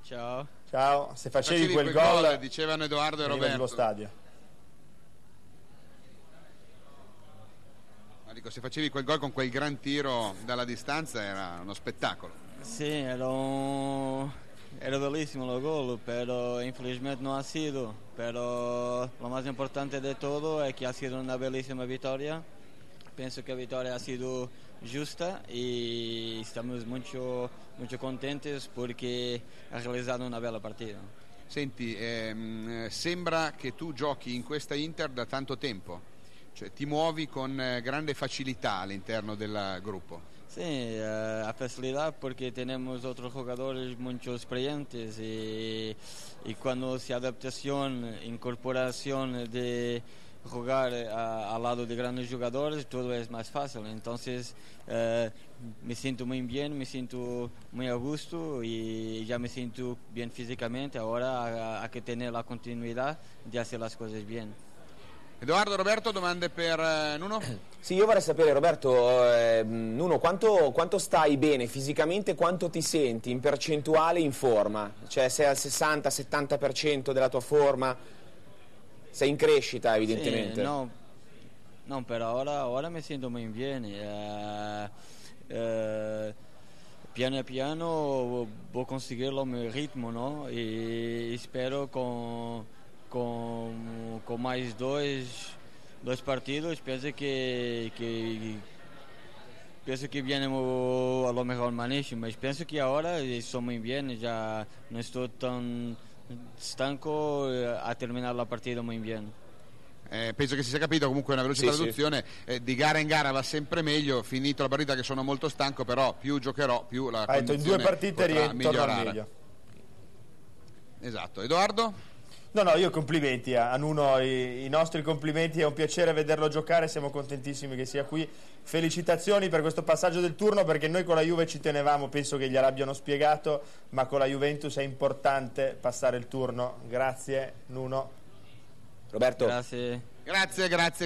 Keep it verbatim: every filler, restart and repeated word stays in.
Ciao. Ciao, se facevi, facevi quel, quel gol, gol, dicevano Edoardo e Roberto. Dello stadio. Ma dico, se facevi quel gol con quel gran tiro dalla distanza era uno spettacolo. Sì, era, un... era bellissimo il gol, pero infelizmente no ha sido. Pero lo más importante de todo es que ha sido una bellísima victoria. Penso que la victoria ha sido justa y estamos mucho, mucho contentes porque ha realizado una bella partita. Senti, ehm, sembra che tu giochi in questa Inter da tanto tempo, cioè ti muovi con eh, grande facilità all'interno del gruppo. Sí, uh, a facilidad porque tenemos otros jugadores muy experientes y, y cuando se adaptación, incorporación de jugar a, al lado de grandes jugadores, todo es más fácil. Entonces uh, me siento muy bien, me siento muy a gusto y ya me siento bien físicamente. Ahora hay que tener la continuidad de hacer las cosas bien. Edoardo, Roberto, domande per eh, Nuno? Sì, io vorrei sapere, Roberto, eh, Nuno, quanto, quanto stai bene fisicamente, quanto ti senti in percentuale in forma? Cioè sei al sessanta settanta per cento della tua forma, sei in crescita evidentemente. Sí, no, no, pero ahora, ahora me siento muy bien. Uh, uh, piano a piano voy a conseguir mi ritmo, ¿no? Y espero con... Com, com mais dois, dois partidos, penso que, que penso que viemos a lo mejor malísimo, mas penso que ahora estou muy bien, ya no estoy tan stanco a terminar la partita muy bien. Eh, penso che si sia capito, comunque una veloce sì, traduzione, sì. Eh, di gara in gara va sempre meglio, finito la partita che sono molto stanco, però più giocherò più la Hai detto in due condizione partite potrà ritorno al migliorare. meglio. Esatto. Edoardo? No, no, io complimenti a, a Nuno, i, i nostri complimenti, è un piacere vederlo giocare, siamo contentissimi che sia qui. Felicitazioni per questo passaggio del turno, perché noi con la Juve ci tenevamo, penso che gliel'abbiano spiegato, ma con la Juventus è importante passare il turno. Grazie Nuno. Roberto. Grazie. Grazie, grazie.